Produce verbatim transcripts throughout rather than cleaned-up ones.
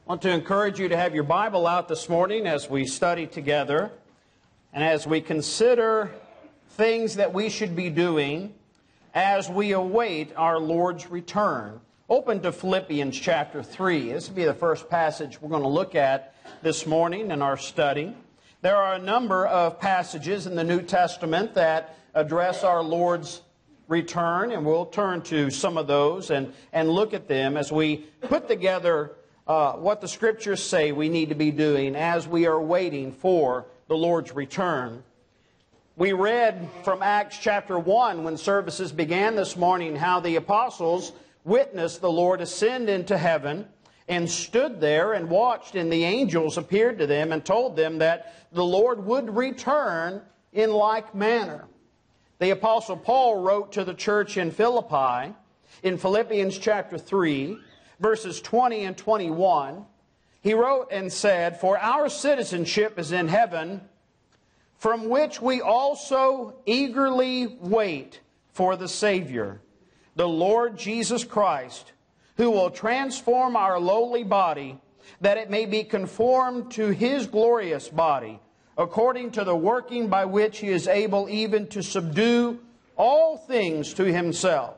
I want to encourage you to have your Bible out this morning as we study together and as we consider things that we should be doing as we await our Lord's return. Open to Philippians chapter three. This will be the first passage we're going to look at this morning in our study. There are a number of passages in the New Testament that address our Lord's return, and we'll turn to some of those and, and look at them as we put together uh, what the Scriptures say we need to be doing as we are waiting for the Lord's return. We read from Acts chapter one when services began this morning how the apostles witnessed the Lord ascend into heaven and stood there and watched, and the angels appeared to them and told them that the Lord would return in like manner. The Apostle Paul wrote to the church in Philippi in Philippians chapter three, verses twenty and twenty-one. He wrote and said, "For our citizenship is in heaven, from which we also eagerly wait for the Savior, the Lord Jesus Christ, who will transform our lowly body, that it may be conformed to His glorious body, according to the working by which He is able even to subdue all things to Himself."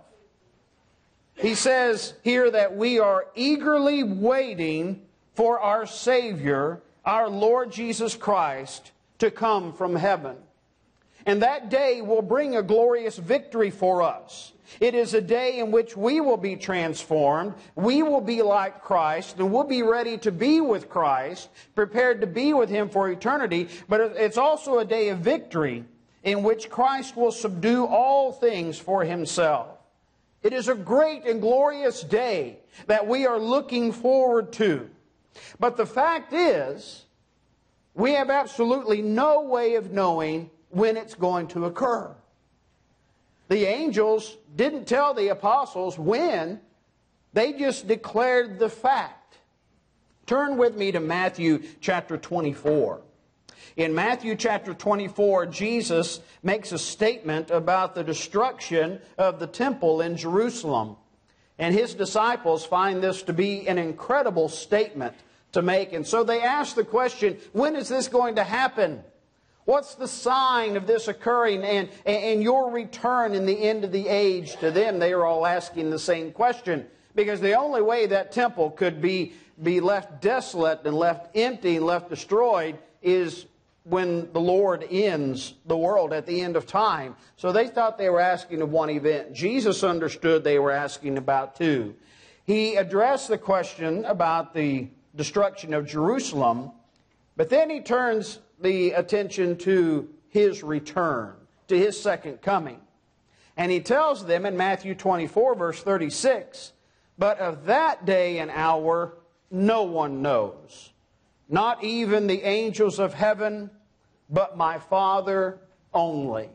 He says here that we are eagerly waiting for our Savior, our Lord Jesus Christ, to come from heaven. And that day will bring a glorious victory for us. It is a day in which we will be transformed, we will be like Christ, and we'll be ready to be with Christ, prepared to be with Him for eternity. But it's also a day of victory in which Christ will subdue all things for Himself. It is a great and glorious day that we are looking forward to. But the fact is, we have absolutely no way of knowing when it's going to occur. The angels didn't tell the apostles when. They just declared the fact. Turn with me to Matthew chapter twenty-four. In Matthew chapter twenty-four, Jesus makes a statement about the destruction of the temple in Jerusalem. And His disciples find this to be an incredible statement to make. And so they ask the question, when is this going to happen? What's the sign of this occurring and, and your return in the end of the age to them? They are all asking the same question. Because the only way that temple could be, be left desolate and left empty and left destroyed is when the Lord ends the world at the end of time. So they thought they were asking of one event. Jesus understood they were asking about two. He addressed the question about the destruction of Jerusalem, but then He turns the attention to His return, to His second coming. And He tells them in Matthew twenty-four, verse thirty-six, "But of that day and hour no one knows, not even the angels of heaven, but my Father only."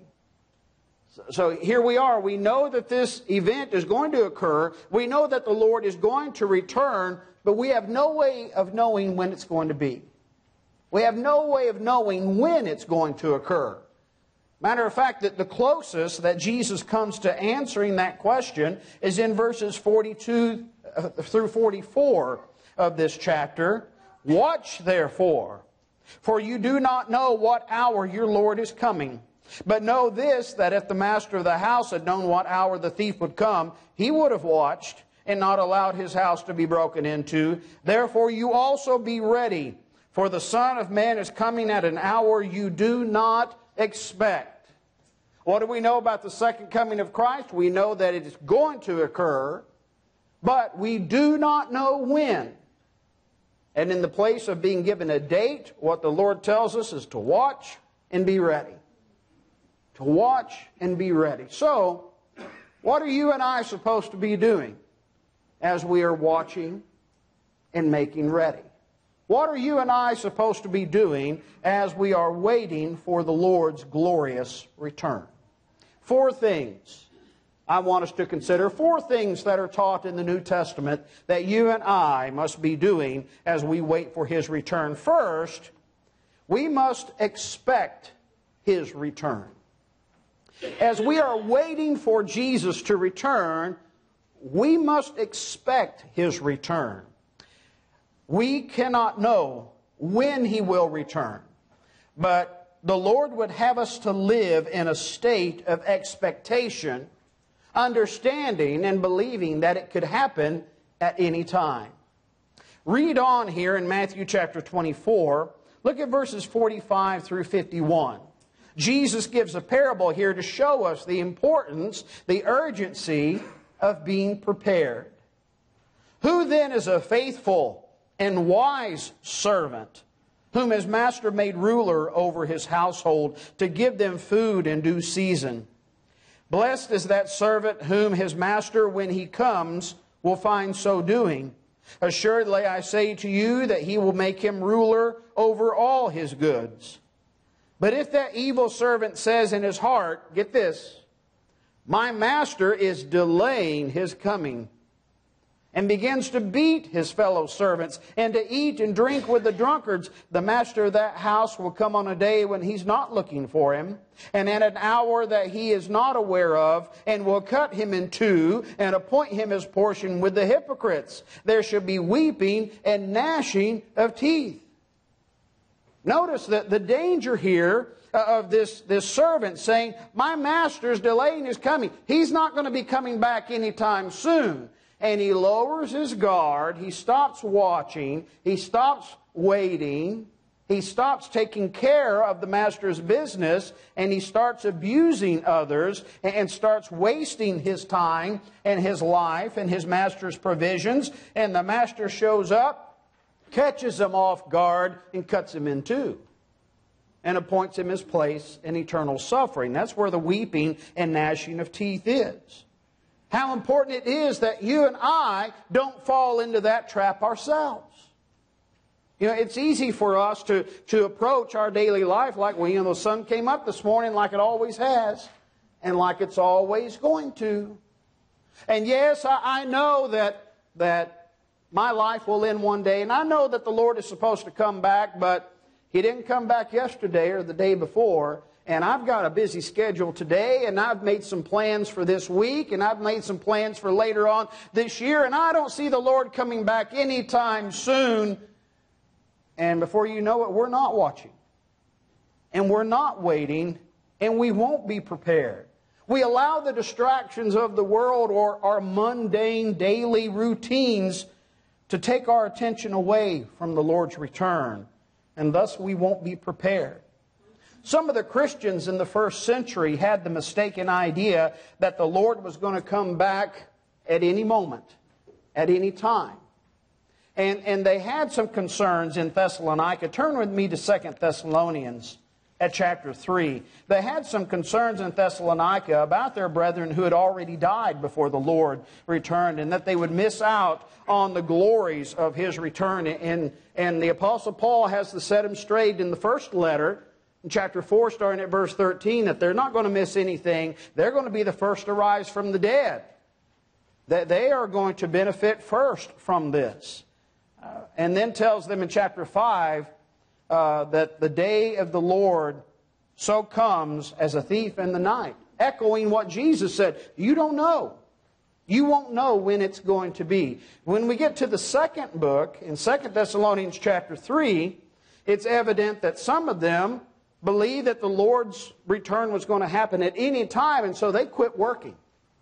So here we are. We know that this event is going to occur. We know that the Lord is going to return, but we have no way of knowing when it's going to be. We have no way of knowing when it's going to occur. Matter of fact, that the closest that Jesus comes to answering that question is in verses forty-two through forty-four of this chapter. "Watch therefore, for you do not know what hour your Lord is coming. But know this, that if the master of the house had known what hour the thief would come, he would have watched and not allowed his house to be broken into. Therefore you also be ready, for the Son of Man is coming at an hour you do not expect." What do we know about the second coming of Christ? We know that it is going to occur, but we do not know when. And in the place of being given a date, what the Lord tells us is to watch and be ready. To watch and be ready. So, what are you and I supposed to be doing as we are watching and making ready? What are you and I supposed to be doing as we are waiting for the Lord's glorious return? Four things I want us to consider. Four things that are taught in the New Testament that you and I must be doing as we wait for His return. First, we must expect His return. As we are waiting for Jesus to return, we must expect His return. We cannot know when He will return, but the Lord would have us to live in a state of expectation, understanding and believing that it could happen at any time. Read on here in Matthew chapter twenty-four. Look at verses forty-five through fifty-one. Jesus gives a parable here to show us the importance, the urgency of being prepared. Who then is a faithful and wise servant, whom his master made ruler over his household, to give them food in due season? Blessed is that servant whom his master, when he comes, will find so doing. Assuredly, I say to you that he will make him ruler over all his goods. But if that evil servant says in his heart, get this, my master is delaying his coming, and begins to beat his fellow servants, and to eat and drink with the drunkards, the master of that house will come on a day when he's not looking for him, and at an hour that he is not aware of, and will cut him in two, and appoint him his portion with the hypocrites. There shall be weeping and gnashing of teeth. Notice that the danger here of this, this servant saying, my master's delaying his coming. He's not going to be coming back anytime soon. And he lowers his guard, he stops watching, he stops waiting, he stops taking care of the master's business, and he starts abusing others and starts wasting his time and his life and his master's provisions. And the master shows up, catches him off guard, and cuts him in two, and appoints him his place in eternal suffering. That's where the weeping and gnashing of teeth is. How important it is that you and I don't fall into that trap ourselves. You know, it's easy for us to, to approach our daily life like, well, you know, the sun came up this morning like it always has, and like it's always going to. And yes, I, I know that, that my life will end one day, and I know that the Lord is supposed to come back, but He didn't come back yesterday or the day before. And I've got a busy schedule today, and I've made some plans for this week, and I've made some plans for later on this year, and I don't see the Lord coming back anytime soon. And before you know it, we're not watching, and we're not waiting, and we won't be prepared. We allow the distractions of the world or our mundane daily routines to take our attention away from the Lord's return, and thus we won't be prepared. Some of the Christians in the first century had the mistaken idea that the Lord was going to come back at any moment, at any time. And, and they had some concerns in Thessalonica. Turn with me to Second Thessalonians at chapter three. They had some concerns in Thessalonica about their brethren who had already died before the Lord returned, and that they would miss out on the glories of His return. And, and the Apostle Paul has to set them straight in the first letter, in chapter four, starting at verse thirteen, that they're not going to miss anything. They're going to be the first to rise from the dead. That they are going to benefit first from this. Uh, and then tells them in chapter five uh, that the day of the Lord so comes as a thief in the night. Echoing what Jesus said. You don't know. You won't know when it's going to be. When we get to the second book, in Second Thessalonians chapter three, it's evident that some of them believed that the Lord's return was going to happen at any time, and so they quit working.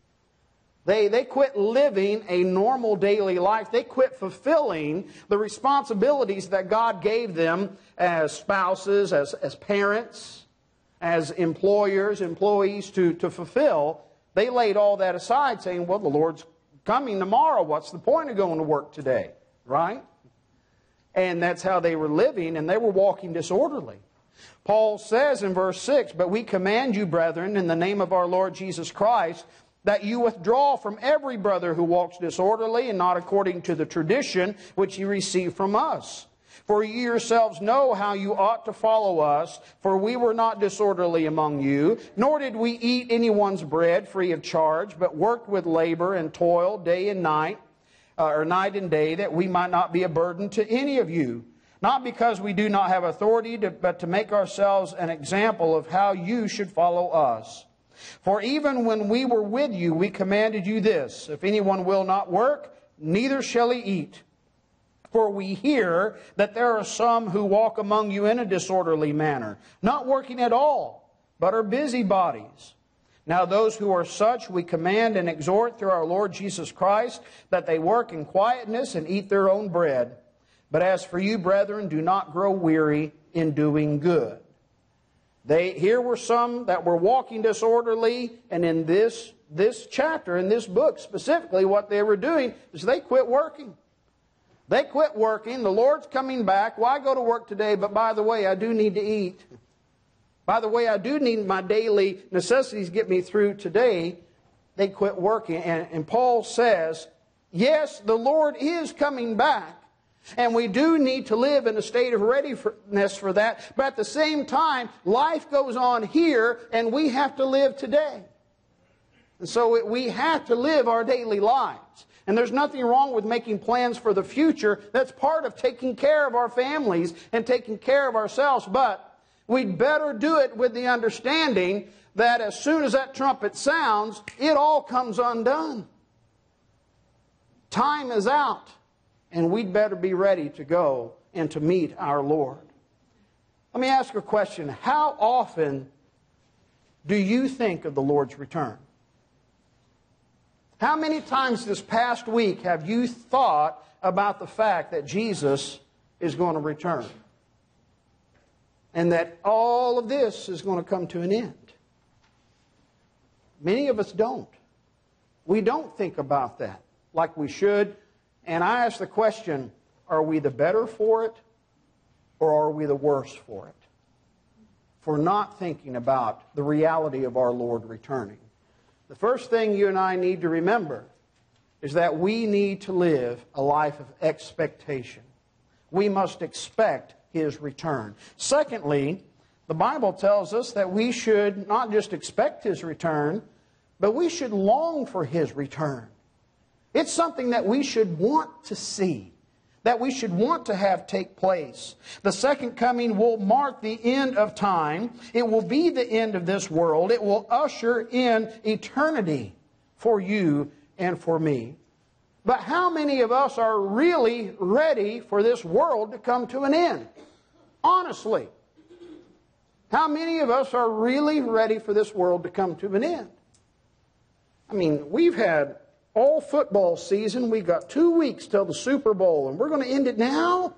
They, they quit living a normal daily life. They quit fulfilling the responsibilities that God gave them as spouses, as, as parents, as employers, employees to, to fulfill. They laid all that aside, saying, well, the Lord's coming tomorrow. What's the point of going to work today? Right? And that's how they were living, and they were walking disorderly. Paul says in verse six, but we command you, brethren, in the name of our Lord Jesus Christ, that you withdraw from every brother who walks disorderly and not according to the tradition which you received from us. For you yourselves know how you ought to follow us, for we were not disorderly among you, nor did we eat anyone's bread free of charge, but worked with labor and toil day and night, uh, or night and day, that we might not be a burden to any of you. Not because we do not have authority, to, but to make ourselves an example of how you should follow us. For even when we were with you, we commanded you this, if anyone will not work, neither shall he eat. For we hear that there are some who walk among you in a disorderly manner, not working at all, but are busybodies. Now those who are such we command and exhort through our Lord Jesus Christ, that they work in quietness and eat their own bread. But as for you, brethren, do not grow weary in doing good. They, here were some that were walking disorderly, and in this, this chapter, in this book specifically, what they were doing is they quit working. They quit working. The Lord's coming back. Well, I go to work today, but by the way, I do need to eat. By the way, I do need my daily necessities to get me through today. They quit working. And, and Paul says, yes, the Lord is coming back. And we do need to live in a state of readiness for that. But at the same time, life goes on here, and we have to live today. And so we have to live our daily lives. And there's nothing wrong with making plans for the future. That's part of taking care of our families and taking care of ourselves. But we'd better do it with the understanding that as soon as that trumpet sounds, it all comes undone. Time is out. And we'd better be ready to go and to meet our Lord. Let me ask you a question. How often do you think of the Lord's return? How many times this past week have you thought about the fact that Jesus is going to return? And that all of this is going to come to an end? Many of us don't. We don't think about that like we should. And I ask the question, are we the better for it, or are we the worse for it? For not thinking about the reality of our Lord returning. The first thing you and I need to remember is that we need to live a life of expectation. We must expect His return. Secondly, the Bible tells us that we should not just expect His return, but we should long for His return. It's something that we should want to see, that we should want to have take place. The second coming will mark the end of time. It will be the end of this world. It will usher in eternity for you and for me. But how many of us are really ready for this world to come to an end? Honestly. How many of us are really ready for this world to come to an end? I mean, we've had all football season. We got two weeks till the Super Bowl, and we're going to end it now?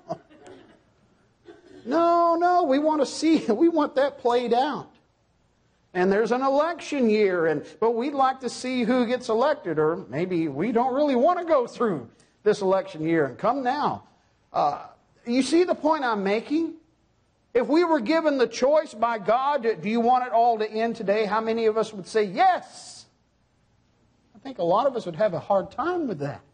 No, no, we want to see, we want that played out. And there's an election year, and but we'd like to see who gets elected, or maybe we don't really want to go through this election year and come now. Uh, you see the point I'm making? If we were given the choice by God, do you want it all to end today? How many of us would say yes? I think a lot of us would have a hard time with that.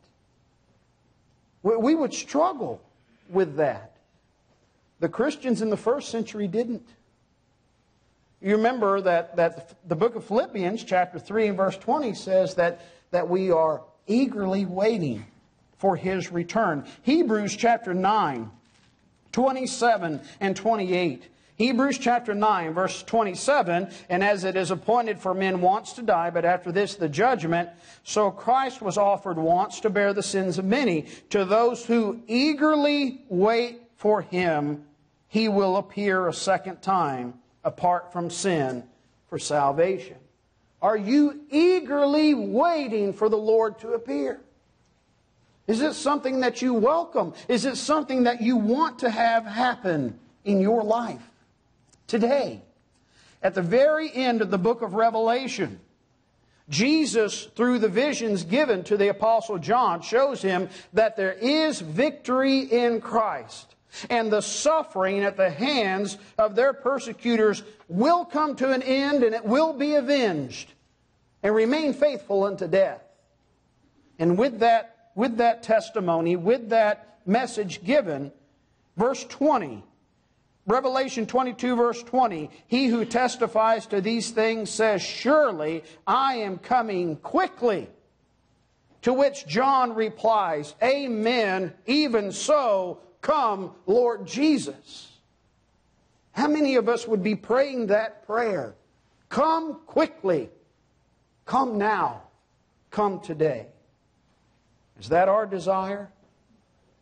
We would struggle with that. The Christians in the first century didn't. You remember that, that the book of Philippians, chapter three and verse twenty, says that, that we are eagerly waiting for His return. Hebrews chapter nine, twenty-seven and twenty-eight. Hebrews chapter nine, verse twenty-seven, and as it is appointed for men once to die, but after this the judgment, so Christ was offered once to bear the sins of many. To those who eagerly wait for Him, He will appear a second time, apart from sin, for salvation. Are you eagerly waiting for the Lord to appear? Is it something that you welcome? Is it something that you want to have happen in your life today? At the very end of the book of Revelation, Jesus, through the visions given to the Apostle John, shows him that there is victory in Christ. And the suffering at the hands of their persecutors will come to an end, and it will be avenged, and remain faithful unto death. And with that, with that testimony, with that message given, verse twenty, Revelation twenty-two, verse twenty, He who testifies to these things says, surely I am coming quickly. To which John replies, Amen, even so, come, Lord Jesus. How many of us would be praying that prayer? Come quickly. Come now. Come today. Is that our desire?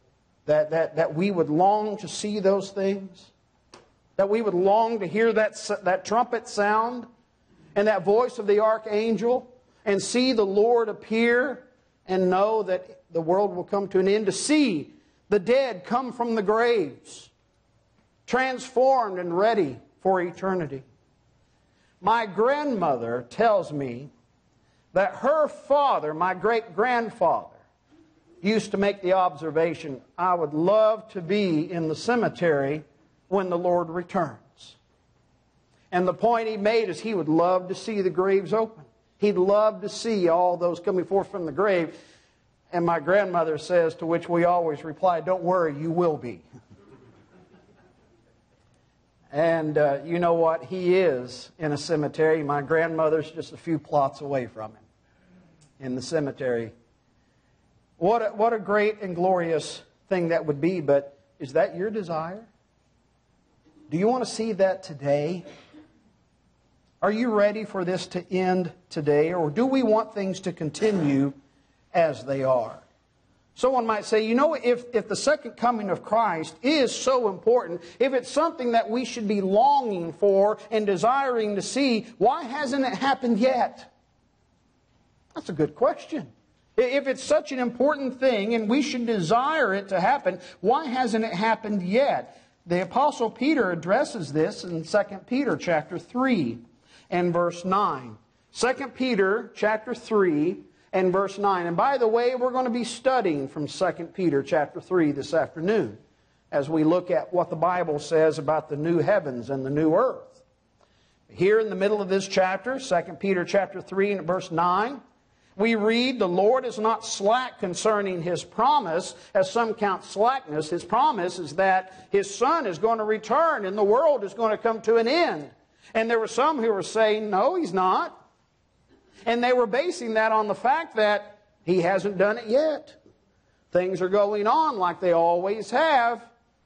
that, that, that we would long to see those things? That we would long to hear that, that trumpet sound and that voice of the archangel and see the Lord appear and know that the world will come to an end, to see the dead come from the graves, transformed and ready for eternity. My grandmother tells me that her father, my great-grandfather, used to make the observation, I would love to be in the cemetery when the Lord returns. And the point he made is he would love to see the graves open. He'd love to see all those coming forth from the grave. And my grandmother says, to which we always reply, don't worry, you will be. And uh, you know what? He is in a cemetery. My grandmother's just a few plots away from him in the cemetery. What a, what a great and glorious thing that would be, but is that your desire? Do you want to see that today? Are you ready for this to end today, or do we want things to continue as they are? Someone might say, you know, if, if the second coming of Christ is so important, if it's something that we should be longing for and desiring to see, why hasn't it happened yet? That's a good question. If it's such an important thing and we should desire it to happen, why hasn't it happened yet? The Apostle Peter addresses this in Second Peter chapter three and verse nine. Second Peter chapter three and verse nine. And by the way, we're going to be studying from Second Peter chapter three this afternoon as we look at what the Bible says about the new heavens and the new earth. Here in the middle of this chapter, Second Peter chapter three and verse nine, we read, the Lord is not slack concerning His promise, as some count slackness. His promise is that His Son is going to return and the world is going to come to an end. And there were some who were saying, no, He's not. And they were basing that on the fact that He hasn't done it yet. Things are going on like they always have.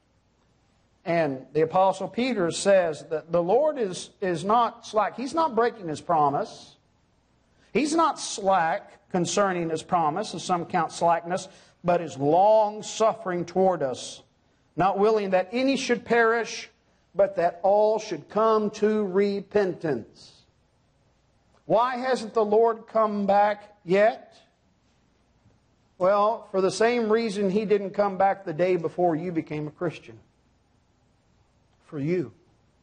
And the Apostle Peter says that the Lord is, is not slack. He's not breaking His promise. He's not slack concerning His promise, as some count slackness, but is long-suffering toward us, not willing that any should perish, but that all should come to repentance. Why hasn't the Lord come back yet? Well, for the same reason He didn't come back the day before you became a Christian. For you.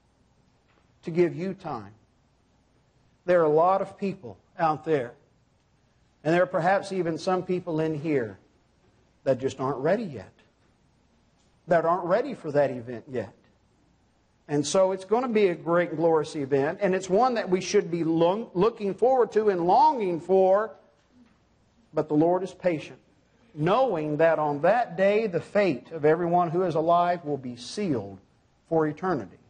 To give you time. There are a lot of people out there, and there are perhaps even some people in here that just aren't ready yet. That aren't ready for that event yet. And so it's going to be a great and glorious event, and it's one that we should be lo- looking forward to and longing for. But the Lord is patient, knowing that on that day the fate of everyone who is alive will be sealed for eternity.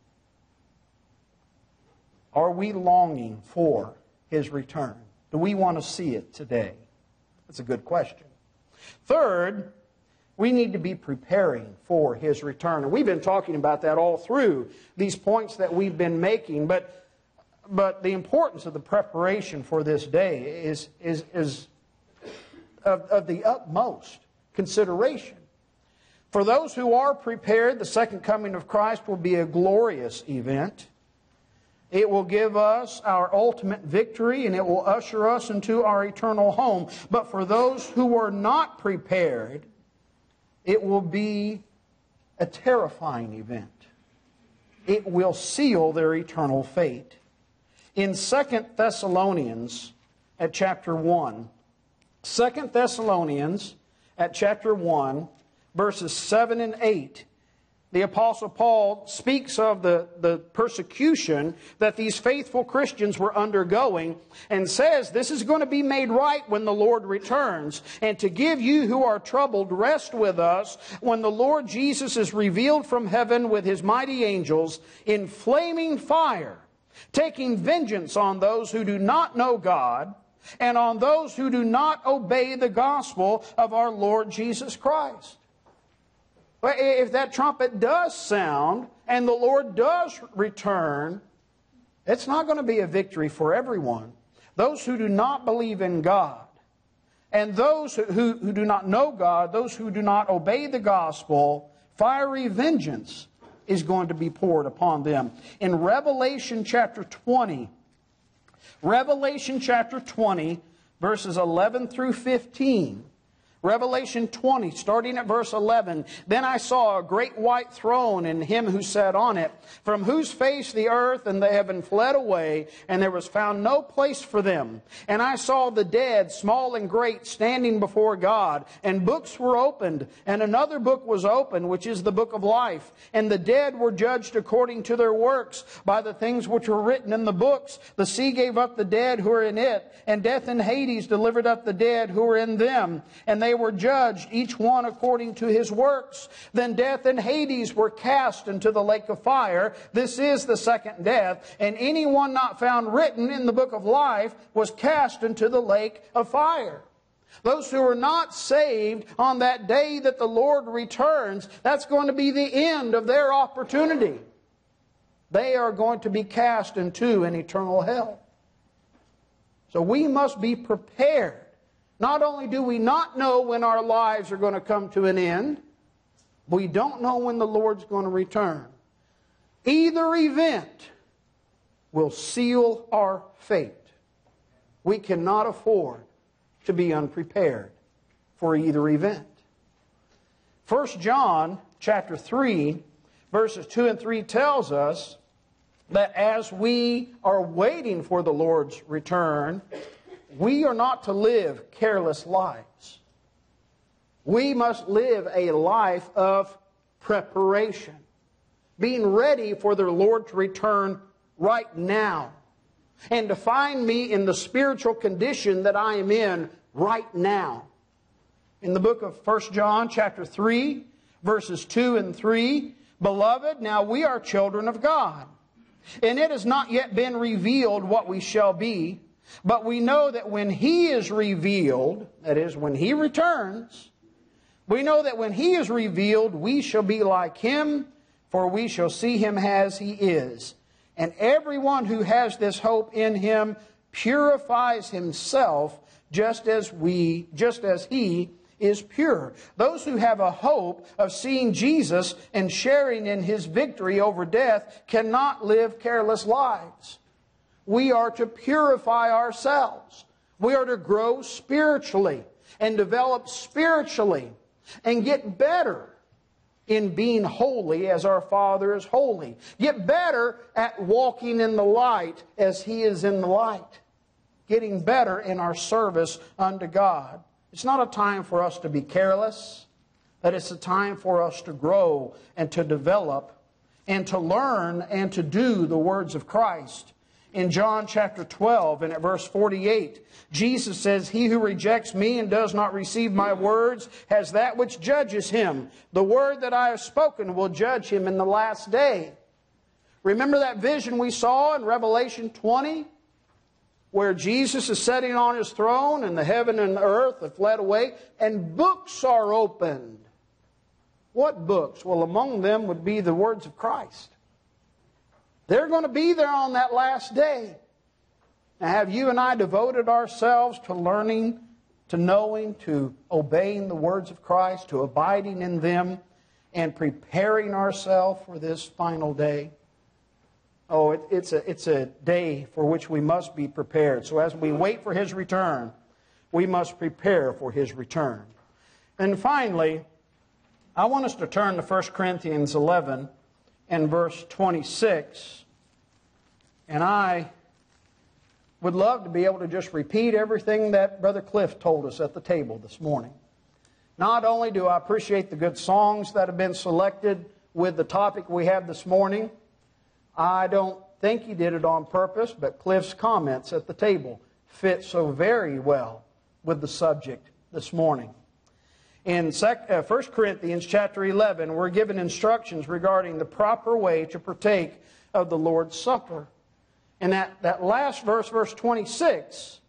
Are we longing for His return? Do we want to see it today? That's a good question. Third, we need to be preparing for His return. And we've been talking about that all through these points that we've been making. But, but the importance of the preparation for this day is, is, is of, of the utmost consideration. For those who are prepared, the second coming of Christ will be a glorious event. It will give us our ultimate victory, and it will usher us into our eternal home. But for those who are not prepared, it will be a terrifying event. It will seal their eternal fate. In Second Thessalonians at chapter one, Second Thessalonians at chapter one, verses seven and eight, the Apostle Paul speaks of the, the persecution that these faithful Christians were undergoing and says this is going to be made right when the Lord returns, and to give you who are troubled rest with us when the Lord Jesus is revealed from heaven with His mighty angels in flaming fire, taking vengeance on those who do not know God and on those who do not obey the gospel of our Lord Jesus Christ. But if that trumpet does sound and the Lord does return, it's not going to be a victory for everyone. Those who do not believe in God, And those who, who do not know God, those who do not obey the gospel, fiery vengeance is going to be poured upon them. In Revelation chapter twenty, Revelation chapter twenty, verses eleven through fifteen. Revelation twenty, starting at verse eleven. Then I saw a great white throne and him who sat on it, from whose face the earth and the heaven fled away, and there was found no place for them. And I saw the dead, small and great, standing before God, and books were opened, and another book was opened, which is the book of life. And the dead were judged according to their works, by the things which were written in the books. The sea gave up the dead who were in it, and death and Hades delivered up the dead who were in them. And they They were judged, each one according to his works. Then death and Hades were cast into the lake of fire. This is the second death. And anyone not found written in the book of life was cast into the lake of fire. Those who are not saved on that day that the Lord returns, that's going to be the end of their opportunity. They are going to be cast into an eternal hell. So we must be prepared. Not only do we not know when our lives are going to come to an end, we don't know when the Lord's going to return. Either event will seal our fate. We cannot afford to be unprepared for either event. First John chapter three, verses two and three tells us that as we are waiting for the Lord's return, we are not to live careless lives. We must live a life of preparation, being ready for the Lord to return right now, and to find me in the spiritual condition that I am in right now. In the book of First John chapter three, verses two and three, Beloved, now we are children of God, and it has not yet been revealed what we shall be. But we know that when He is revealed, that is, when He returns, we know that when He is revealed, we shall be like Him, for we shall see Him as He is. And everyone who has this hope in Him purifies himself just as we, just as He is pure. Those who have a hope of seeing Jesus and sharing in His victory over death cannot live careless lives. We are to purify ourselves. We are to grow spiritually and develop spiritually and get better in being holy as our Father is holy. Get better at walking in the light as He is in the light. Getting better in our service unto God. It's not a time for us to be careless, but it's a time for us to grow and to develop and to learn and to do the words of Christ. In John chapter twelve and at verse forty-eight, Jesus says, He who rejects me and does not receive my words has that which judges him. The word that I have spoken will judge him in the last day. Remember that vision we saw in Revelation twenty? Where Jesus is sitting on His throne and the heaven and the earth have fled away and books are opened. What books? Well, among them would be the words of Christ. They're going to be there on that last day. Now, have you and I devoted ourselves to learning, to knowing, to obeying the words of Christ, to abiding in them, and preparing ourselves for this final day? Oh, it, it's a, it's a day for which we must be prepared. So as we wait for His return, we must prepare for His return. And finally, I want us to turn to First Corinthians eleven and verse twenty-six. And I would love to be able to just repeat everything that Brother Cliff told us at the table this morning. Not only do I appreciate the good songs that have been selected with the topic we have this morning, I don't think he did it on purpose, but Cliff's comments at the table fit so very well with the subject this morning. In First Corinthians chapter eleven, we're given instructions regarding the proper way to partake of the Lord's Supper. And that, that last verse, verse twenty-six,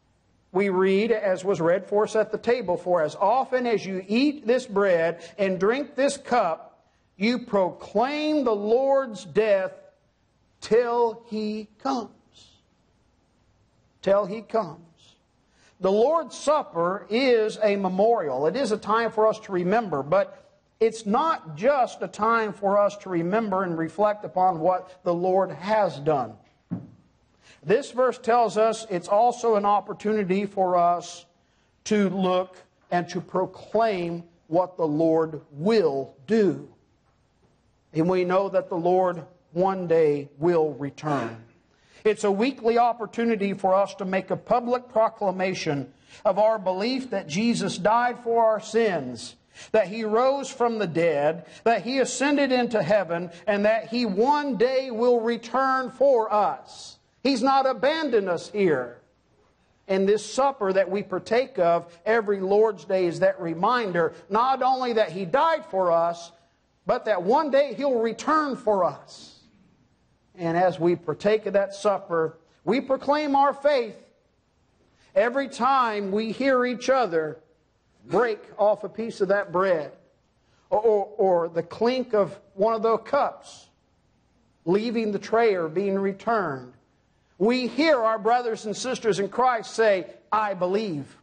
we read, as was read for us at the table, For as often as you eat this bread and drink this cup, you proclaim the Lord's death till He comes. Till He comes. The Lord's Supper is a memorial. It is a time for us to remember, but it's not just a time for us to remember and reflect upon what the Lord has done. This verse tells us it's also an opportunity for us to look and to proclaim what the Lord will do. And we know that the Lord one day will return. It's a weekly opportunity for us to make a public proclamation of our belief that Jesus died for our sins, that He rose from the dead, that He ascended into heaven, and that He one day will return for us. He's not abandoned us here. And this supper that we partake of every Lord's Day is that reminder, not only that He died for us, but that one day He'll return for us. And as we partake of that supper, we proclaim our faith every time we hear each other break off a piece of that bread, or, or, or the clink of one of those cups leaving the tray or being returned. We hear our brothers and sisters in Christ say, I believe.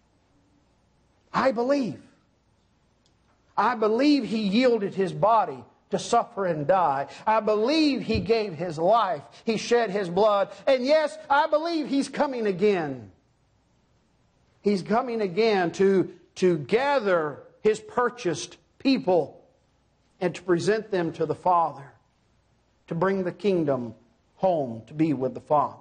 I believe. I believe He yielded His body to suffer and die. I believe He gave His life. He shed His blood. And yes, I believe He's coming again. He's coming again to, to gather His purchased people and to present them to the Father, to bring the kingdom home to be with the Father.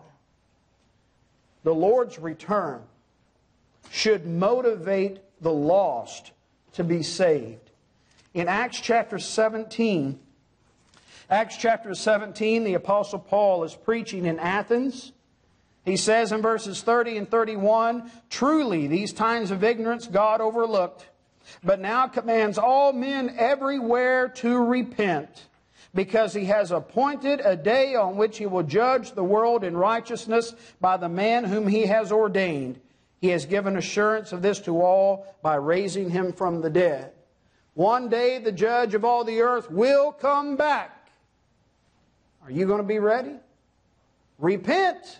The Lord's return should motivate the lost to be saved. In Acts chapter seventeen, Acts chapter seventeen, the Apostle Paul is preaching in Athens. He says in verses thirty and thirty-one, truly these times of ignorance God overlooked, but now commands all men everywhere to repent, because He has appointed a day on which He will judge the world in righteousness by the man whom He has ordained. He has given assurance of this to all by raising Him from the dead. One day the judge of all the earth will come back. Are you going to be ready? Repent.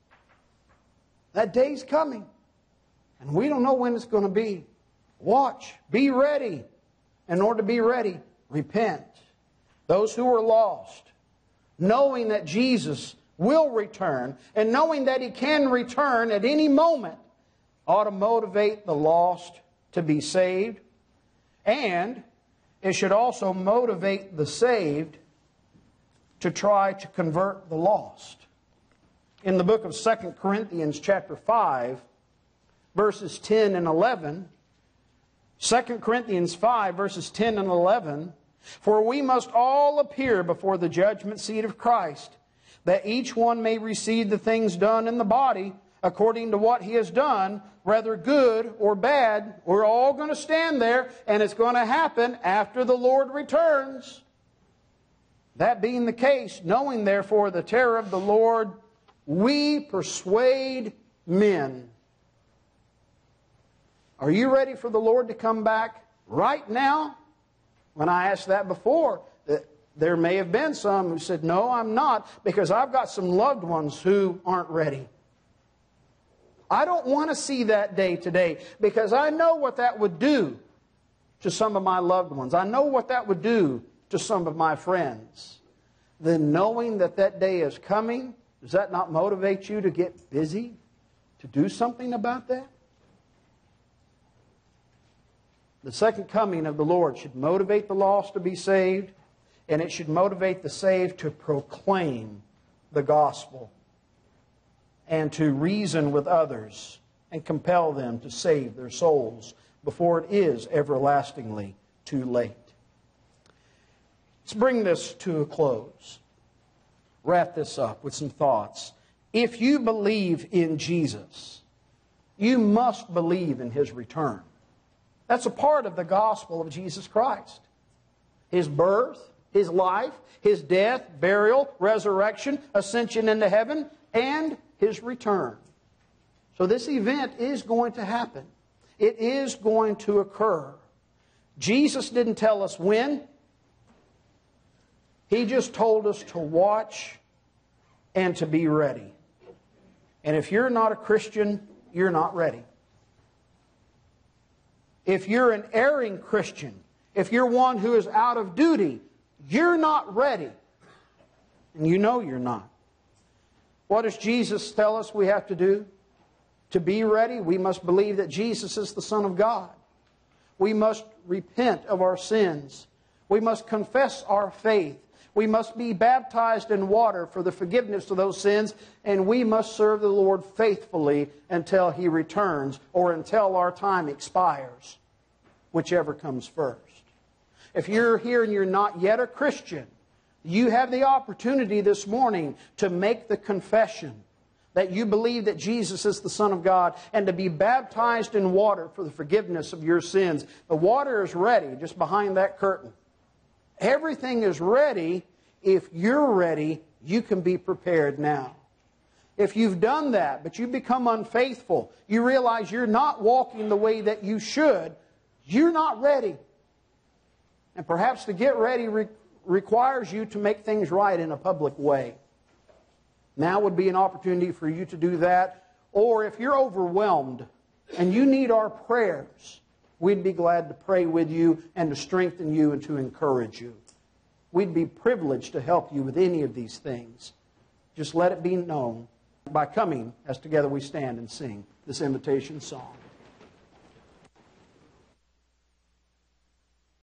That day's coming. And we don't know when it's going to be. Watch. Be ready. In order to be ready, repent. Those who are lost, knowing that Jesus will return, and knowing that He can return at any moment, ought to motivate the lost to be saved. And it should also motivate the saved to try to convert the lost. In the book of Second Corinthians chapter five, verses ten and eleven, Second Corinthians five, verses ten and eleven, for we must all appear before the judgment seat of Christ, that each one may receive the things done in the body according to what he has done, whether good or bad. We're all going to stand there, and it's going to happen after the Lord returns. That being the case, knowing therefore the terror of the Lord, we persuade men. Are you ready for the Lord to come back right now? When I asked that before, there may have been some who said, no, I'm not, because I've got some loved ones who aren't ready. I don't want to see that day today, because I know what that would do to some of my loved ones. I know what that would do to some of my friends. Then knowing that that day is coming, does that not motivate you to get busy, to do something about that? The second coming of the Lord should motivate the lost to be saved, and it should motivate the saved to proclaim the gospel and to reason with others and compel them to save their souls before it is everlastingly too late. Let's bring this to a close. Wrap this up with some thoughts. If you believe in Jesus, you must believe in His return. That's a part of the gospel of Jesus Christ. His birth, His life, His death, burial, resurrection, ascension into heaven, and His return. So this event is going to happen. It is going to occur. Jesus didn't tell us when. He just told us to watch and to be ready. And if you're not a Christian, you're not ready. If you're an erring Christian, if you're one who is out of duty, you're not ready. And you know you're not. What does Jesus tell us we have to do? To be ready, we must believe that Jesus is the Son of God. We must repent of our sins. We must confess our faith. We must be baptized in water for the forgiveness of those sins, and we must serve the Lord faithfully until He returns or until our time expires, whichever comes first. If you're here and you're not yet a Christian, you have the opportunity this morning to make the confession that you believe that Jesus is the Son of God and to be baptized in water for the forgiveness of your sins. The water is ready just behind that curtain. Everything is ready. If you're ready, you can be prepared now. If you've done that, but you become unfaithful, you realize you're not walking the way that you should, you're not ready. And perhaps to get ready re- requires you to make things right in a public way. Now would be an opportunity for you to do that. Or if you're overwhelmed and you need our prayers, we'd be glad to pray with you and to strengthen you and to encourage you. We'd be privileged to help you with any of these things. Just let it be known by coming as together we stand and sing this invitation song.